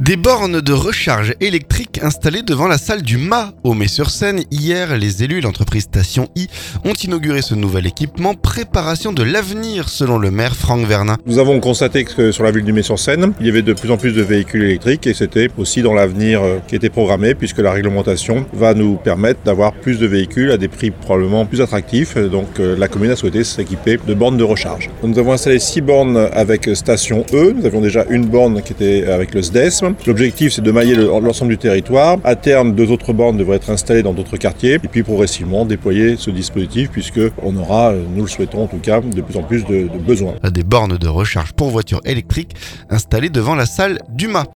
Des bornes de recharge électrique installées devant la salle du mât au Mets-sur-Seine. Hier, les élus et l'entreprise Station I ont inauguré ce nouvel équipement. Préparation de l'avenir selon le maire Franck Vernin. Nous avons constaté que sur la ville du Mets-sur-Seine, il y avait de plus en plus de véhicules électriques et c'était aussi dans l'avenir qui était programmé puisque la réglementation va nous permettre d'avoir plus de véhicules à des prix probablement plus attractifs. Donc la commune a souhaité s'équiper de bornes de recharge. Nous avons installé 6 bornes avec Station E. Nous avions déjà une borne qui était avec le SDESM. L'objectif, c'est de mailler l'ensemble du territoire. À terme, 2 autres bornes devraient être installées dans d'autres quartiers et puis progressivement déployer ce dispositif puisqu'on aura, nous le souhaitons en tout cas, de plus en plus de besoins. Des bornes de recharge pour voitures électriques installées devant la salle du mât.